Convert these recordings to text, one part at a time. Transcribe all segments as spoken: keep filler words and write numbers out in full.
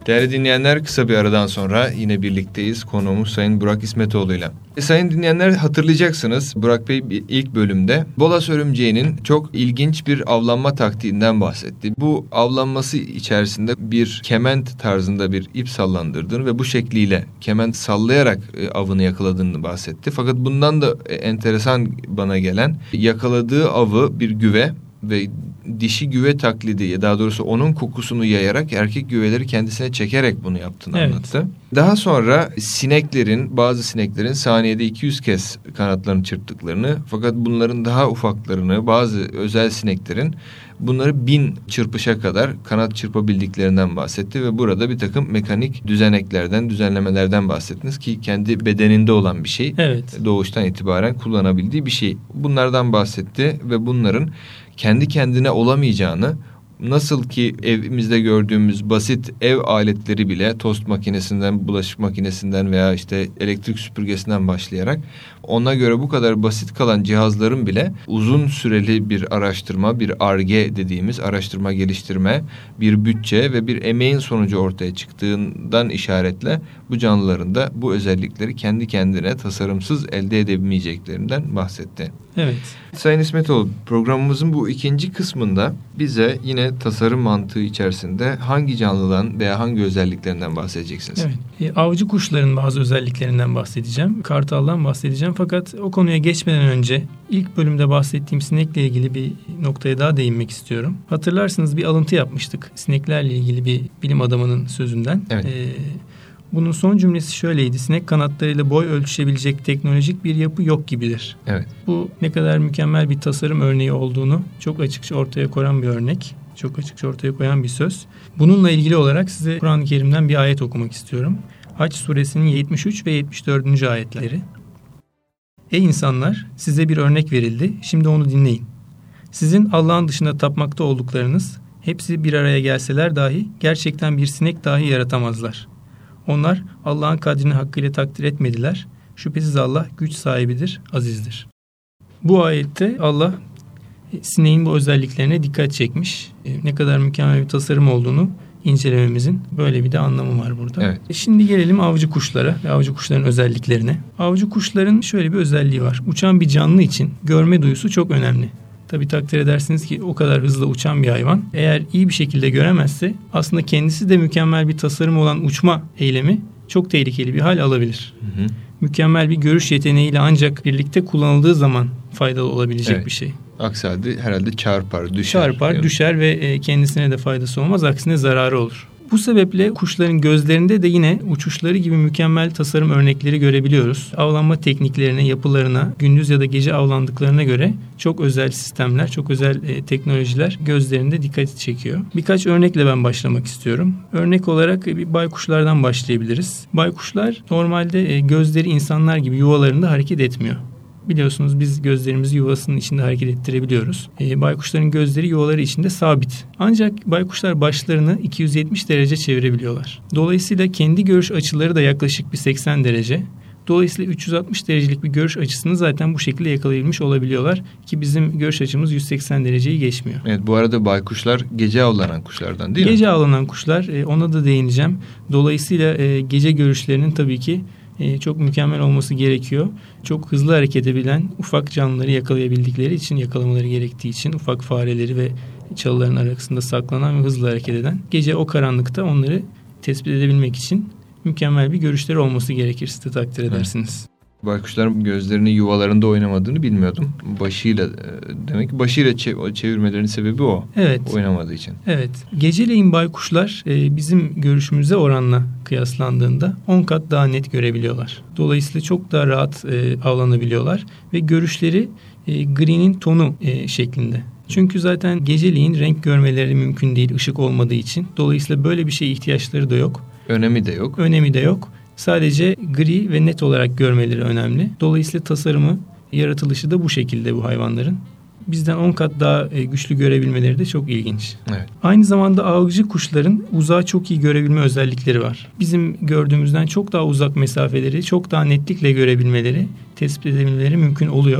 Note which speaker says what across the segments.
Speaker 1: Değerli dinleyenler, kısa bir aradan sonra yine birlikteyiz. Konuğumuz Sayın Burak İsmetoğlu'yla. E, sayın dinleyenler, hatırlayacaksınız Burak Bey ilk bölümde Boğaz örümceğinin çok ilginç bir avlanma taktiğinden bahsetti. Bu avlanması içerisinde bir kement tarzında bir ip sallandırdığını ve bu şekliyle kement sallayarak e, avını yakaladığını bahsetti. Fakat bundan da e, enteresan bana gelen, yakaladığı avı bir güve ve dişi güve taklidi, daha doğrusu onun kokusunu yayarak erkek güveleri kendisine çekerek bunu yaptığını evet. anlattı. Daha sonra sineklerin, bazı sineklerin saniyede iki yüz kez kanatlarını çırptıklarını, fakat bunların daha ufaklarını, bazı özel sineklerin bunları bin çırpışa kadar kanat çırpabildiklerinden bahsetti ve burada bir takım mekanik düzeneklerden, düzenlemelerden bahsettiniz ki kendi bedeninde olan bir şey.
Speaker 2: Evet.
Speaker 1: Doğuştan itibaren kullanabildiği bir şey. Bunlardan bahsetti ve bunların kendi kendine olamayacağını, nasıl ki evimizde gördüğümüz basit ev aletleri bile, tost makinesinden, bulaşık makinesinden veya işte elektrik süpürgesinden başlayarak ona göre bu kadar basit kalan cihazların bile uzun süreli bir araştırma, bir Ar-Ge dediğimiz araştırma geliştirme, bir bütçe ve bir emeğin sonucu ortaya çıktığından işaretle bu canlıların da bu özellikleri kendi kendine tasarımsız elde edemeyeceklerinden bahsetti.
Speaker 2: Evet.
Speaker 1: Sayın İsmetoğlu, programımızın bu ikinci kısmında bize yine tasarım mantığı içerisinde hangi canlıdan veya hangi özelliklerinden bahsedeceksiniz?
Speaker 2: Evet. E, avcı kuşların bazı özelliklerinden bahsedeceğim. Kartaldan bahsedeceğim. Fakat o konuya geçmeden önce ilk bölümde bahsettiğim sinekle ilgili bir noktaya daha değinmek istiyorum. Hatırlarsınız, bir alıntı yapmıştık sineklerle ilgili bir bilim adamının sözünden.
Speaker 1: Evet.
Speaker 2: E, bunun son cümlesi şöyleydi: sinek kanatlarıyla boy ölçüşebilecek teknolojik bir yapı yok gibidir.
Speaker 1: Evet.
Speaker 2: Bu ne kadar mükemmel bir tasarım örneği olduğunu çok açıkça ortaya koyan bir örnek. Çok açıkça ortaya koyan bir söz. Bununla ilgili olarak size Kur'an-ı Kerim'den bir ayet okumak istiyorum. Hac suresinin yetmiş üç ve yetmiş dördüncü ayetleri. Ey insanlar, size bir örnek verildi. Şimdi onu dinleyin. Sizin Allah'ın dışında tapmakta olduklarınız hepsi bir araya gelseler dahi gerçekten bir sinek dahi yaratamazlar. Onlar Allah'ın kadrini hakkıyla takdir etmediler. Şüphesiz Allah güç sahibidir, azizdir. Bu ayette Allah sineğin bu özelliklerine dikkat çekmiş. Ne kadar mükemmel bir tasarım olduğunu incelememizin böyle bir de anlamı var burada.
Speaker 1: Evet.
Speaker 2: Şimdi gelelim avcı kuşlara ve avcı kuşların özelliklerine. Avcı kuşların şöyle bir özelliği var. Uçan bir canlı için görme duyusu çok önemli. Tabii takdir edersiniz ki o kadar hızlı uçan bir hayvan eğer iyi bir şekilde göremezse aslında kendisi de mükemmel bir tasarım olan uçma eylemi çok tehlikeli bir hal alabilir. Hı hı. Mükemmel bir görüş yeteneğiyle ancak birlikte kullanıldığı zaman faydalı olabilecek evet. bir şey.
Speaker 1: Aksi halde herhalde çarpar, düşer.
Speaker 2: Çarpar,
Speaker 1: yani.
Speaker 2: düşer ve kendisine de faydası olmaz. Aksine zararı olur. Bu sebeple kuşların gözlerinde de yine uçuşları gibi mükemmel tasarım örnekleri görebiliyoruz. Avlanma tekniklerine, yapılarına, gündüz ya da gece avlandıklarına göre çok özel sistemler, çok özel e, teknolojiler gözlerinde dikkati çekiyor. Birkaç örnekle ben başlamak istiyorum. Örnek olarak e, bir baykuşlardan başlayabiliriz. Baykuşlar normalde e, gözleri insanlar gibi yuvalarında hareket etmiyor. Biliyorsunuz biz gözlerimizi yuvasının içinde hareket ettirebiliyoruz. E, baykuşların gözleri yuvaları içinde sabit. Ancak baykuşlar başlarını iki yüz yetmiş derece çevirebiliyorlar. Dolayısıyla kendi görüş açıları da yaklaşık bir seksen derece. Dolayısıyla üç yüz altmış derecelik bir görüş açısını zaten bu şekilde yakalayabilmiş olabiliyorlar. Ki bizim görüş açımız yüz seksen dereceyi geçmiyor.
Speaker 1: Evet, bu arada baykuşlar gece avlanan kuşlardan değil mi?
Speaker 2: Gece avlanan kuşlar, e, ona da değineceğim. Dolayısıyla e, gece görüşlerinin tabii ki çok mükemmel olması gerekiyor. Çok hızlı hareket edebilen ufak canlıları yakalayabildikleri için, yakalamaları gerektiği için ufak fareleri ve çalıların arasında saklanan ve hızlı hareket eden, gece o karanlıkta onları tespit edebilmek için mükemmel bir görüşleri olması gerekir, siz de takdir edersiniz. Evet.
Speaker 1: Baykuşların gözlerini yuvalarında oynamadığını bilmiyordum. Başıyla, demek ki başıyla çevirmelerinin sebebi o.
Speaker 2: Evet.
Speaker 1: Oynamadığı için.
Speaker 2: Evet. Geceleyin baykuşlar bizim görüşümüze oranla kıyaslandığında on kat daha net görebiliyorlar. Dolayısıyla çok daha rahat avlanabiliyorlar ve görüşleri green'in tonu şeklinde. Çünkü zaten geceleyin renk görmeleri mümkün değil ışık olmadığı için. Dolayısıyla böyle bir şeye ihtiyaçları da yok.
Speaker 1: Önemi de yok.
Speaker 2: Önemi de yok. Sadece gri ve net olarak görmeleri önemli. Dolayısıyla tasarımı, yaratılışı da bu şekilde bu hayvanların. Bizden on kat daha güçlü görebilmeleri de çok ilginç.
Speaker 1: Evet.
Speaker 2: Aynı zamanda avcı kuşların uzağı çok iyi görebilme özellikleri var. Bizim gördüğümüzden çok daha uzak mesafeleri çok daha netlikle görebilmeleri, tespit edebilmeleri mümkün oluyor.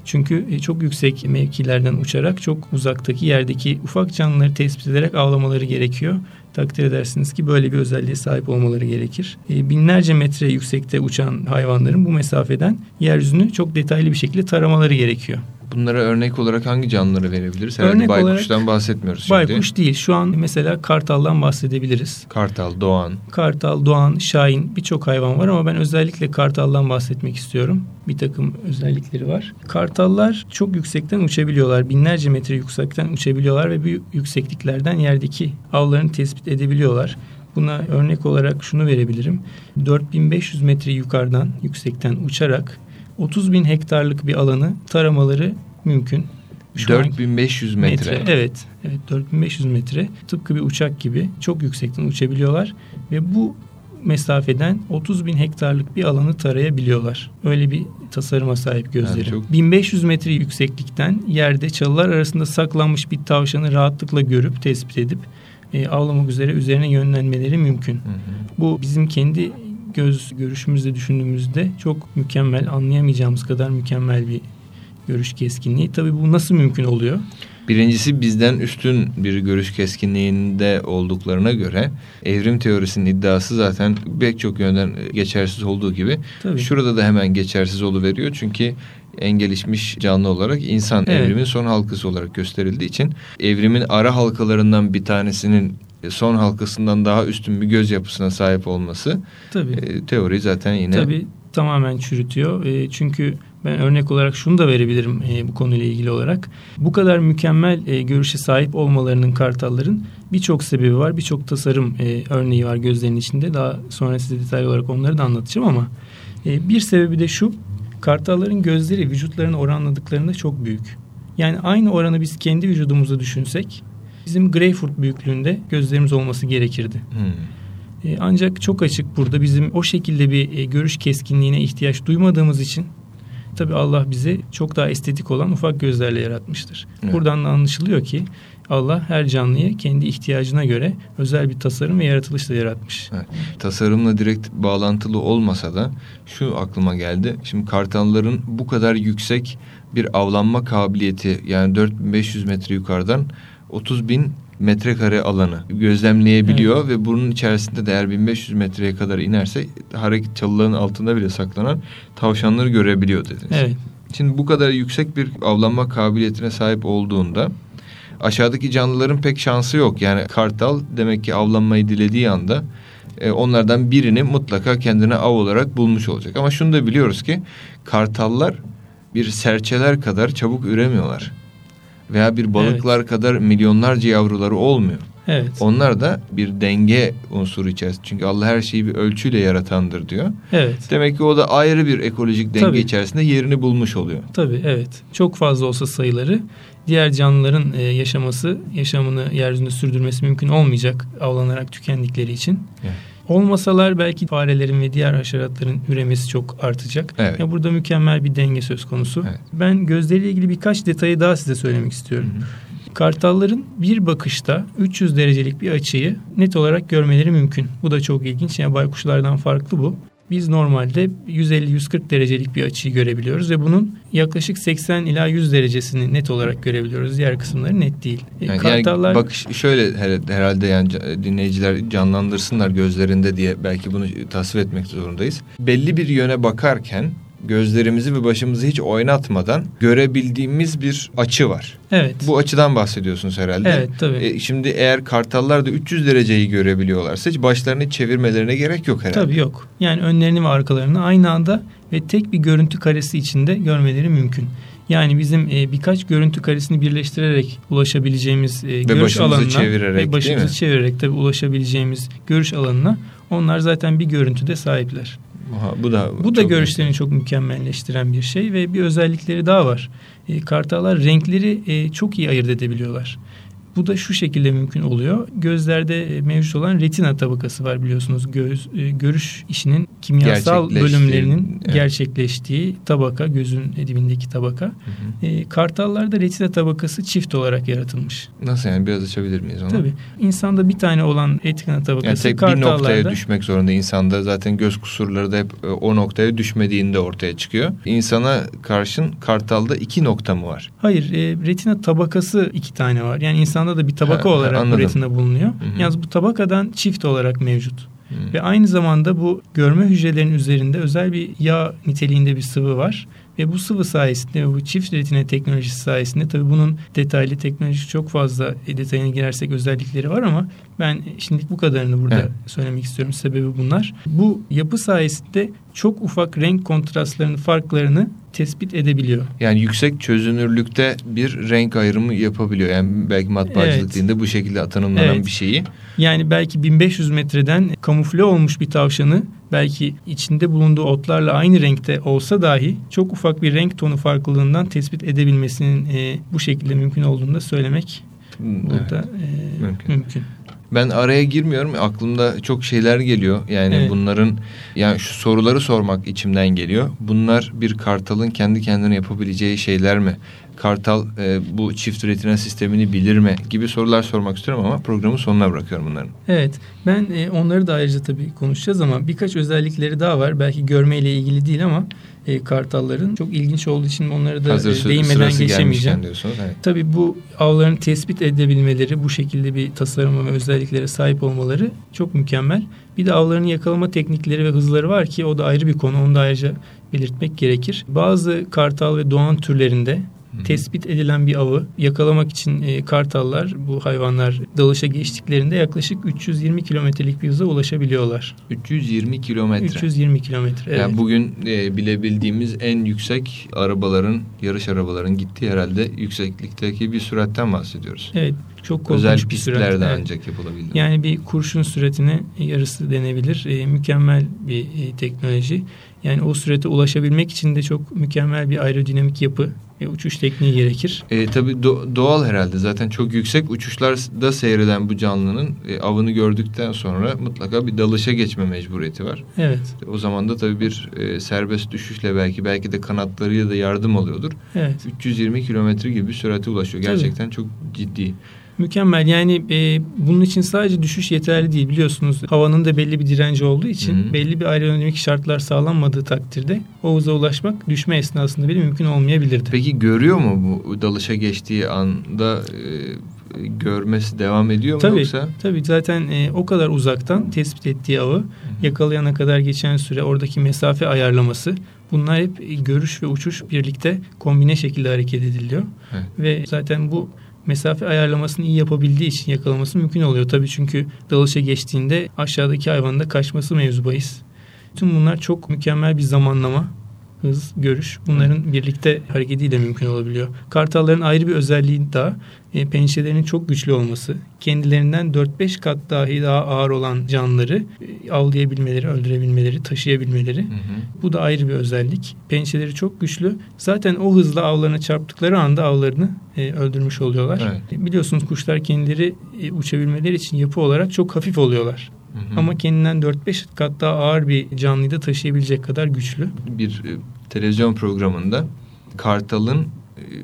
Speaker 2: Çünkü e, çok yüksek mevkilerden uçarak çok uzaktaki yerdeki ufak canlıları tespit ederek avlamaları gerekiyor. Takdir edersiniz ki böyle bir özelliğe sahip olmaları gerekir. E, binlerce metre yüksekte uçan hayvanların bu mesafeden yeryüzünü çok detaylı bir şekilde taramaları gerekiyor.
Speaker 1: Bunlara örnek olarak hangi canlıları verebiliriz? Herhalde
Speaker 2: Örnek
Speaker 1: baykuştan
Speaker 2: olarak,
Speaker 1: bahsetmiyoruz şimdi.
Speaker 2: Baykuş değil. Şu an mesela kartaldan bahsedebiliriz.
Speaker 1: Kartal, doğan.
Speaker 2: Kartal, doğan, şahin birçok hayvan var ama ben özellikle kartaldan bahsetmek istiyorum. Bir takım özellikleri var. Kartallar çok yüksekten uçabiliyorlar. Binlerce metre yüksekten uçabiliyorlar ve bu yüksekliklerden yerdeki avlarını tespit edebiliyorlar. Buna örnek olarak şunu verebilirim. dört bin beş yüz metre yukarıdan, yüksekten uçarak otuz bin hektarlık bir alanı taramaları mümkün. Şu
Speaker 1: dört bin beş yüz metre.
Speaker 2: metre. Evet, evet dört bin beş yüz metre. Tıpkı bir uçak gibi çok yüksekten uçabiliyorlar ve bu mesafeden otuz bin hektarlık bir alanı tarayabiliyorlar. Öyle bir tasarıma sahip gözleri. Yani çok... bin beş yüz metre yükseklikten yerde çalılar arasında saklanmış bir tavşanı rahatlıkla görüp tespit edip e, avlamak üzere üzerine yönlenmeleri mümkün. Hı hı. Bu bizim kendi göz görüşümüzle düşündüğümüzde çok mükemmel, anlayamayacağımız kadar mükemmel bir görüş keskinliği. Tabii bu nasıl mümkün oluyor?
Speaker 1: Birincisi bizden üstün bir görüş keskinliğinde olduklarına göre evrim teorisinin iddiası zaten pek çok yönden geçersiz olduğu gibi Tabii. şurada da hemen geçersiz oluveriyor. Çünkü en gelişmiş canlı olarak insan evet. evrimin son halkası olarak gösterildiği için evrimin ara halkalarından bir tanesinin son halkasından daha üstün bir göz yapısına sahip olması Tabii. E, teori zaten yine...
Speaker 2: Tabii tamamen çürütüyor. E, çünkü ben örnek olarak şunu da verebilirim e, bu konuyla ilgili olarak. Bu kadar mükemmel e, görüşe sahip olmalarının kartalların birçok sebebi var. Birçok tasarım e, örneği var gözlerinin içinde. Daha sonra size detaylı olarak onları da anlatacağım ama e, bir sebebi de şu. Kartalların gözleri vücutlarına oranladıklarında çok büyük. Yani aynı oranı biz kendi vücudumuzda düşünsek bizim greyfurt büyüklüğünde gözlerimiz olması gerekirdi. Hmm. E, ancak çok açık burada bizim o şekilde bir e, görüş keskinliğine ihtiyaç duymadığımız için tabii Allah bizi çok daha estetik olan ufak gözlerle yaratmıştır. Evet. Buradan da anlaşılıyor ki Allah her canlıyı kendi ihtiyacına göre özel bir tasarım ve yaratılışla yaratmış.
Speaker 1: Evet. Tasarımla direkt bağlantılı olmasa da şu aklıma geldi. Şimdi kartalların bu kadar yüksek bir avlanma kabiliyeti, yani dört bin beş yüz metre yukarıdan otuz bin metrekare alanı gözlemleyebiliyor evet. ve bunun içerisinde de eğer bin beş yüz metreye kadar inerse hareket çalıların altında bile saklanan tavşanları görebiliyor dediniz.
Speaker 2: Evet.
Speaker 1: Şimdi bu kadar yüksek bir avlanma kabiliyetine sahip olduğunda aşağıdaki canlıların pek şansı yok. Yani kartal demek ki avlanmayı dilediği anda e, onlardan birini mutlaka kendine av olarak bulmuş olacak. Ama şunu da biliyoruz ki kartallar bir serçeler kadar çabuk üremiyorlar. Veya bir balıklar evet. kadar milyonlarca yavruları olmuyor.
Speaker 2: Evet.
Speaker 1: Onlar da bir denge unsuru içerisinde. Çünkü Allah her şeyi bir ölçüyle yaratandır diyor.
Speaker 2: Evet.
Speaker 1: Demek ki o da ayrı bir ekolojik denge
Speaker 2: Tabii.
Speaker 1: içerisinde yerini bulmuş oluyor.
Speaker 2: Tabii evet. Çok fazla olsa sayıları diğer canlıların yaşaması, yaşamını yeryüzünde sürdürmesi mümkün olmayacak avlanarak tükendikleri için. Evet. Olmasalar belki farelerin ve diğer haşeratların üremesi çok artacak. Evet. Ya burada mükemmel bir denge söz konusu. Evet. Ben gözleriyle ilgili birkaç detayı daha size söylemek istiyorum. Hı hı. Kartalların bir bakışta üç yüz derecelik bir açıyı net olarak görmeleri mümkün. Bu da çok ilginç. Yani baykuşlardan farklı bu. Biz normalde yüz elli yüz kırk derecelik bir açıyı görebiliyoruz ve bunun yaklaşık seksen ila yüz derecesini net olarak görebiliyoruz. Diğer kısımları net değil.
Speaker 1: Yani, Kartallar... yani bakış şöyle herhalde yani dinleyiciler canlandırsınlar gözlerinde diye belki bunu tasvir etmek zorundayız. Belli bir yöne bakarken gözlerimizi ve başımızı hiç oynatmadan görebildiğimiz bir açı var.
Speaker 2: Evet.
Speaker 1: Bu açıdan bahsediyorsunuz herhalde.
Speaker 2: Evet tabii.
Speaker 1: E, şimdi eğer kartallar da üç yüz dereceyi görebiliyorlarsa hiç başlarını çevirmelerine gerek yok herhalde.
Speaker 2: Tabii yok. Yani önlerini ve arkalarını aynı anda ve tek bir görüntü karesi içinde görmeleri mümkün. Yani bizim e, birkaç görüntü karesini birleştirerek ulaşabileceğimiz e, görüş alanına
Speaker 1: çevirerek,
Speaker 2: ve başımızı çevirerek tabii ulaşabileceğimiz görüş alanına onlar zaten bir görüntüde sahipler.
Speaker 1: Aha, bu da
Speaker 2: bu da görüşlerini önemli. Çok mükemmelleştiren bir şey ve bir özellikleri daha var. E, kartallar renkleri e, çok iyi ayırt edebiliyorlar. Bu da şu şekilde mümkün oluyor. Gözlerde mevcut olan retina tabakası var biliyorsunuz. Göz, görüş işinin kimyasal bölümlerinin evet. gerçekleştiği tabaka, gözün dibindeki tabaka. Hı hı. E, kartallarda retina tabakası çift olarak yaratılmış.
Speaker 1: Nasıl yani? Biraz açabilir miyiz onu?
Speaker 2: Tabii. İnsanda bir tane olan retina tabakası
Speaker 1: yani tek
Speaker 2: kartallarda...
Speaker 1: bir noktaya düşmek zorunda. İnsanda zaten göz kusurları da hep o noktaya düşmediğinde ortaya çıkıyor. İnsana karşın kartalda iki nokta mı var?
Speaker 2: Hayır. E, retina tabakası iki tane var. Yani insanda da bir tabaka ha, olarak bu retina bulunuyor. Hı-hı. Yalnız bu tabakadan çift olarak mevcut. Hı-hı. Ve aynı zamanda bu görme hücrelerinin üzerinde özel bir yağ niteliğinde bir sıvı var. Ve bu sıvı sayesinde, bu çift retina teknolojisi sayesinde, tabii bunun detaylı teknolojik çok fazla detayına girersek özellikleri var ama ben şimdilik bu kadarını burada evet. söylemek istiyorum. Sebebi bunlar. Bu yapı sayesinde çok ufak renk kontrastlarının farklarını tespit edebiliyor.
Speaker 1: Yani yüksek çözünürlükte bir renk ayrımı yapabiliyor. Yani belki matbaacılık evet. dilinde bu şekilde tanımlanan evet. bir şeyi.
Speaker 2: Yani belki bin beş yüz metreden kamufle olmuş bir tavşanı belki içinde bulunduğu otlarla aynı renkte olsa dahi çok ufak bir renk tonu farklılığından tespit edebilmesinin e, bu şekilde mümkün olduğunu da söylemek burada evet. e, mümkün. mümkün.
Speaker 1: Ben araya girmiyorum. Aklımda çok şeyler geliyor. Yani evet. bunların yani şu soruları sormak içimden geliyor. Bunlar bir kartalın kendi kendine yapabileceği şeyler mi? Kartal e, bu çift retina sistemini bilir mi? Gibi sorular sormak istiyorum ama programın sonuna bırakıyorum bunların.
Speaker 2: Evet. Ben e, onları da ayrıca tabii konuşacağız ama birkaç özellikleri daha var. Belki görmeyle ilgili değil ama e, kartalların çok ilginç olduğu için onları da e, değinmeden geçemeyeceğim. Evet. Tabii bu avların tespit edebilmeleri, bu şekilde bir tasarıma ve özelliklere sahip olmaları çok mükemmel. Bir de avlarını yakalama teknikleri ve hızları var ki o da ayrı bir konu. Onu da ayrıca belirtmek gerekir. Bazı kartal ve doğan türlerinde tespit edilen bir avı yakalamak için e, kartallar, bu hayvanlar dalışa geçtiklerinde yaklaşık üç yüz yirmi kilometrelik bir hıza ulaşabiliyorlar.
Speaker 1: üç yüz yirmi kilometre.
Speaker 2: üç yüz yirmi kilometre. Evet.
Speaker 1: Yani bugün e, bilebildiğimiz en yüksek arabaların, yarış arabaların gittiği herhalde yükseklikteki bir süratten bahsediyoruz.
Speaker 2: Evet. Çok
Speaker 1: özel pistlerde evet. ancak yapılabildi.
Speaker 2: Yani bir kurşun süratine yarısı denebilir. E, mükemmel bir e, teknoloji. Yani o sürate ulaşabilmek için de çok mükemmel bir aerodinamik yapı ve uçuş tekniği gerekir.
Speaker 1: E, tabii do- doğal herhalde. Zaten çok yüksek uçuşlarda seyreden bu canlının e, avını gördükten sonra mutlaka bir dalışa geçme mecburiyeti var.
Speaker 2: Evet.
Speaker 1: O zaman da tabii bir e, serbest düşüşle belki belki de kanatlarıyla da yardım alıyordur.
Speaker 2: Evet.
Speaker 1: üç yüz yirmi kilometre gibi bir sürate ulaşıyor. Gerçekten tabii. Çok ciddi.
Speaker 2: Mükemmel. Yani e, bunun için sadece düşüş yeterli değil. Biliyorsunuz havanın da belli bir direnci olduğu için Hı-hı. belli bir aerodinamik şartlar sağlanmadığı takdirde o hıza ulaşmak düşme esnasında bile mümkün olmayabilirdi.
Speaker 1: Peki görüyor mu bu dalışa geçtiği anda e, görmesi devam ediyor mu
Speaker 2: tabii,
Speaker 1: yoksa?
Speaker 2: Tabii zaten e, o kadar uzaktan tespit ettiği avı Hı-hı. yakalayana kadar geçen süre, oradaki mesafe ayarlaması, bunlar hep görüş ve uçuş birlikte kombine şekilde hareket ediliyor. Evet. Ve zaten bu mesafe ayarlamasını iyi yapabildiği için yakalaması mümkün oluyor. Tabii çünkü dalışa geçtiğinde aşağıdaki hayvanın da kaçması mevzu bahis. Tüm bunlar çok mükemmel bir zamanlama, hız, görüş. Bunların birlikte hareketiyle mümkün olabiliyor. Kartalların ayrı bir özelliği daha e, pençelerinin çok güçlü olması. Kendilerinden dört beş kat dahi daha ağır olan canlıları e, avlayabilmeleri, öldürebilmeleri, taşıyabilmeleri. Hı hı. Bu da ayrı bir özellik. Pençeleri çok güçlü. Zaten o hızla avlarına çarptıkları anda avlarını e, öldürmüş oluyorlar. Evet. E, biliyorsunuz kuşlar kendileri e, uçabilmeleri için yapı olarak çok hafif oluyorlar. Hı hı. Ama kendinden dört beş kat daha ağır bir canlıyı da taşıyabilecek kadar güçlü.
Speaker 1: Bir e, televizyon programında kartalın e,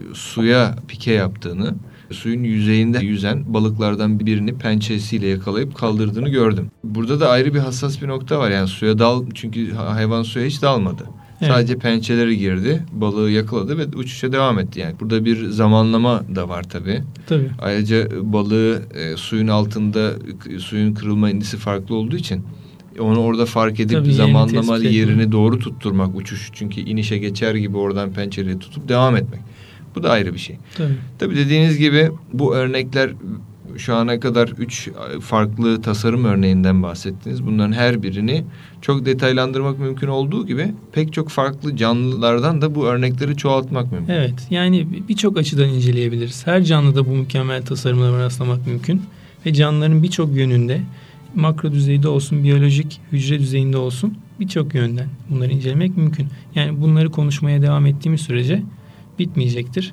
Speaker 1: suya pike yaptığını, suyun yüzeyinde yüzen balıklardan birini pençesiyle yakalayıp kaldırdığını gördüm. Burada da ayrı bir hassas bir nokta var. Yani suya dal, çünkü hayvan suya hiç dalmadı. Evet. Sadece pençeleri girdi, balığı yakaladı ve uçuşa devam etti. Yani burada bir zamanlama da var tabii.
Speaker 2: Tabii.
Speaker 1: Ayrıca balığı e, suyun altında, suyun kırılma indisi farklı olduğu için onu orada fark edip tabii, zamanlama yerini, yerini doğru tutturmak, uçuş çünkü inişe geçer gibi oradan pençeleri tutup devam etmek. Bu da ayrı bir şey.
Speaker 2: Tabii.
Speaker 1: Tabii dediğiniz gibi bu örnekler, şu ana kadar üç farklı tasarım örneğinden bahsettiniz. Bunların her birini çok detaylandırmak mümkün olduğu gibi pek çok farklı canlılardan da bu örnekleri çoğaltmak mümkün.
Speaker 2: Evet, yani birçok açıdan inceleyebiliriz. Her canlıda bu mükemmel tasarımlara rastlamak mümkün. Ve canlıların birçok yönünde, makro düzeyde olsun, biyolojik hücre düzeyinde olsun, birçok yönden bunları incelemek mümkün. Yani bunları konuşmaya devam ettiğimiz sürece bitmeyecektir.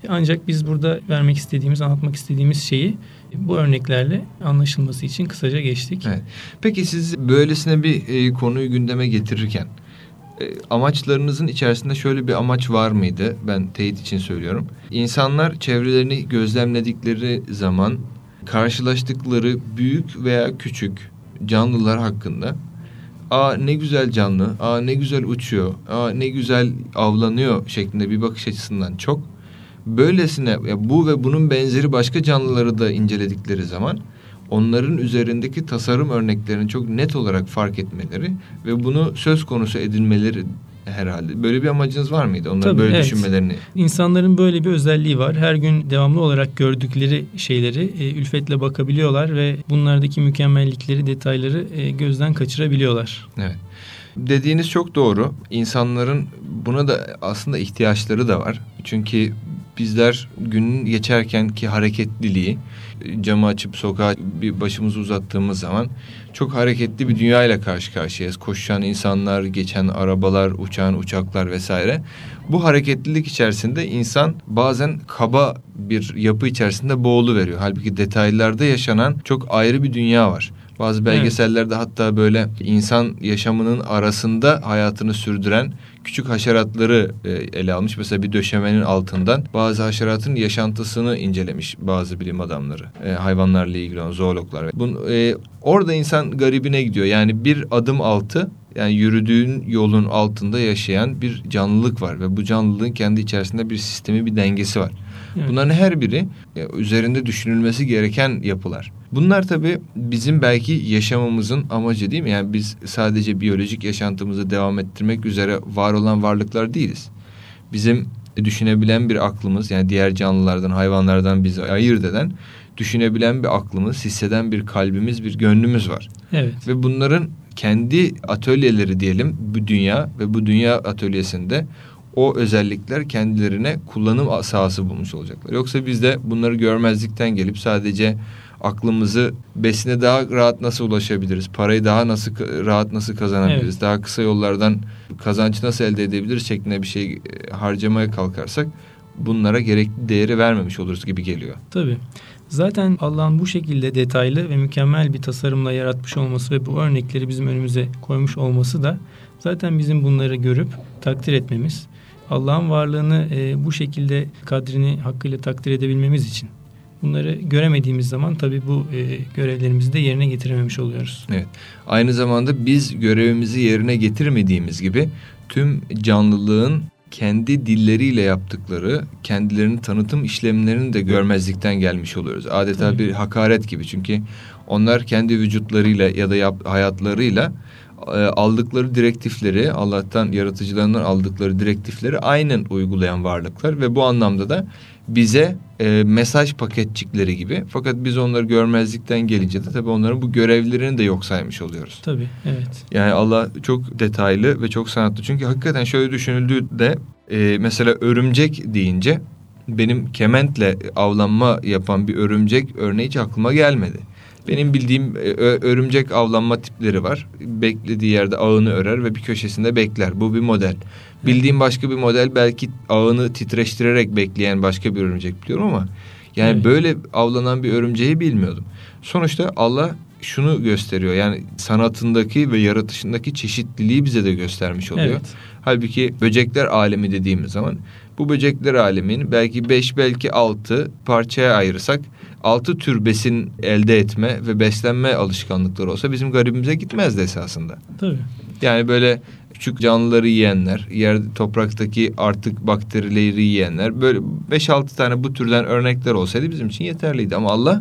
Speaker 2: Ancak biz burada vermek istediğimiz, anlatmak istediğimiz şeyi bu örneklerle anlaşılması için kısaca geçtik.
Speaker 1: Evet. Peki siz böylesine bir e, konuyu gündeme getirirken e, amaçlarınızın içerisinde şöyle bir amaç var mıydı? Ben teyit için söylüyorum. İnsanlar çevrelerini gözlemledikleri zaman karşılaştıkları büyük veya küçük canlılar hakkında "Aa ne güzel canlı, aa ne güzel uçuyor, aa ne güzel avlanıyor" şeklinde bir bakış açısından çok, böylesine ya bu ve bunun benzeri başka canlıları da inceledikleri zaman onların üzerindeki tasarım örneklerini çok net olarak fark etmeleri ve bunu söz konusu edinmeleri herhalde. Böyle bir amacınız var mıydı? Onların
Speaker 2: Tabii,
Speaker 1: böyle
Speaker 2: evet.
Speaker 1: düşünmelerini.
Speaker 2: İnsanların böyle bir özelliği var. Her gün devamlı olarak gördükleri şeyleri e, ülfetle bakabiliyorlar ve bunlardaki mükemmellikleri, detayları e, gözden kaçırabiliyorlar.
Speaker 1: Evet. Dediğiniz çok doğru. İnsanların buna da aslında ihtiyaçları da var. Çünkü bizler günün geçerken ki hareketliliği, camı açıp sokağa bir başımızı uzattığımız zaman çok hareketli bir dünyayla karşı karşıyayız. Koşan insanlar, geçen arabalar, uçan uçaklar vesaire. Bu hareketlilik içerisinde insan bazen kaba bir yapı içerisinde boğuluveriyor. Halbuki detaylarda yaşanan çok ayrı bir dünya var. Bazı belgesellerde evet. hatta böyle insan yaşamının arasında hayatını sürdüren küçük haşeratları ele almış. Mesela bir döşemenin altından bazı haşeratın yaşantısını incelemiş bazı bilim adamları. E, hayvanlarla ilgili olan zoologlar. Bun, e, orada insan garibine gidiyor. Yani bir adım altı, yani yürüdüğün yolun altında yaşayan bir canlılık var. Ve bu canlılığın kendi içerisinde bir sistemi, bir dengesi var. Evet. Bunların her biri ya, üzerinde düşünülmesi gereken yapılar. Bunlar tabii bizim belki yaşamamızın amacı değil mi? Yani biz sadece biyolojik yaşantımızı devam ettirmek üzere var olan varlıklar değiliz. Bizim düşünebilen bir aklımız, yani diğer canlılardan, hayvanlardan bizi ayırt eden düşünebilen bir aklımız, hisseden bir kalbimiz, bir gönlümüz var.
Speaker 2: Evet.
Speaker 1: Ve bunların kendi atölyeleri diyelim bu dünya ve bu dünya atölyesinde o özellikler kendilerine kullanım sahası bulmuş olacaklar. Yoksa biz de bunları görmezlikten gelip sadece aklımızı besine daha rahat nasıl ulaşabiliriz, parayı daha nasıl rahat nasıl kazanabiliriz, evet. daha kısa yollardan kazanç nasıl elde edebiliriz şeklinde bir şey harcamaya kalkarsak bunlara gerekli değeri vermemiş oluruz gibi geliyor.
Speaker 2: Tabii. Zaten Allah'ın bu şekilde detaylı ve mükemmel bir tasarımla yaratmış olması ve bu örnekleri bizim önümüze koymuş olması da zaten bizim bunları görüp takdir etmemiz, Allah'ın varlığını e, bu şekilde kadrini hakkıyla takdir edebilmemiz için. Bunları göremediğimiz zaman tabii bu e, görevlerimizi de yerine getirememiş oluyoruz.
Speaker 1: Evet. Aynı zamanda biz görevimizi yerine getirmediğimiz gibi tüm canlılığın kendi dilleriyle yaptıkları kendilerini tanıtım işlemlerini de görmezlikten gelmiş oluyoruz. Adeta tabii. bir hakaret gibi. Çünkü onlar kendi vücutlarıyla ya da yap, hayatlarıyla e, aldıkları direktifleri, Allah'tan, yaratıcılarından aldıkları direktifleri aynen uygulayan varlıklar ve bu anlamda da bize e, mesaj paketçikleri gibi. Fakat biz onları görmezlikten gelince de tabii onların bu görevlerini de yok saymış oluyoruz.
Speaker 2: Tabii, evet.
Speaker 1: Yani Allah çok detaylı ve çok sanatlı. Çünkü hakikaten şöyle düşünüldüğünde e, mesela örümcek deyince benim kementle avlanma yapan bir örümcek örneği hiç aklıma gelmedi. Benim bildiğim e, örümcek avlanma tipleri var. Beklediği yerde ağını örer ve bir köşesinde bekler. Bu bir model. Bildiğim başka bir model belki ağını titreştirerek bekleyen başka bir örümcek biliyorum ama yani evet. böyle avlanan bir örümceği bilmiyordum. Sonuçta Allah şunu gösteriyor. Yani sanatındaki ve yaratışındaki çeşitliliği bize de göstermiş oluyor. Evet. Halbuki böcekler alemi dediğimiz zaman bu böcekler aleminin belki beş belki altı parçaya ayırırsak altı tür besin elde etme ve beslenme alışkanlıkları olsa bizim garibimize gitmezdi esasında.
Speaker 2: Tabii.
Speaker 1: Yani böyle küçük canlıları yiyenler, yer topraktaki artık bakterileri yiyenler, böyle beş altı tane bu türden örnekler olsaydı bizim için yeterliydi. Ama Allah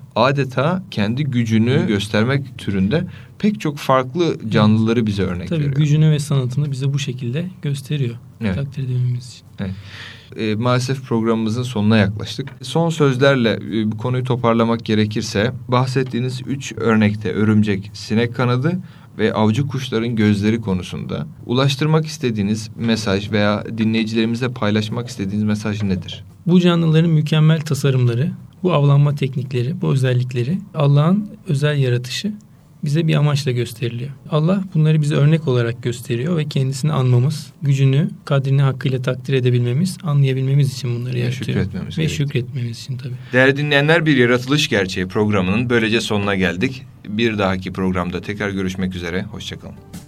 Speaker 1: adeta kendi gücünü göstermek türünde pek çok farklı canlıları bize örnek
Speaker 2: Tabii
Speaker 1: veriyor.
Speaker 2: Tabii gücünü ve sanatını bize bu şekilde gösteriyor. Evet. Takdir edebilmemiz için.
Speaker 1: Evet. E, maalesef programımızın sonuna yaklaştık. Son sözlerle e, bu konuyu toparlamak gerekirse bahsettiğiniz üç örnekte örümcek, sinek kanadı ve avcı kuşların gözleri konusunda ulaştırmak istediğiniz mesaj veya dinleyicilerimizle paylaşmak istediğiniz mesaj nedir?
Speaker 2: Bu canlıların mükemmel tasarımları, bu avlanma teknikleri, bu özellikleri Allah'ın özel yaratışı bize bir amaçla gösteriliyor. Allah bunları bize örnek olarak gösteriyor ve kendisini anmamız, gücünü, kadrini hakkıyla takdir edebilmemiz, anlayabilmemiz için bunları
Speaker 1: ve
Speaker 2: yaratıyor.
Speaker 1: şükretmemiz
Speaker 2: Ve
Speaker 1: gerekiyor.
Speaker 2: şükretmemiz için tabii.
Speaker 1: Değerli dinleyenler, bir Yaratılış Gerçeği programının böylece sonuna geldik. Bir dahaki programda tekrar görüşmek üzere. Hoşçakalın.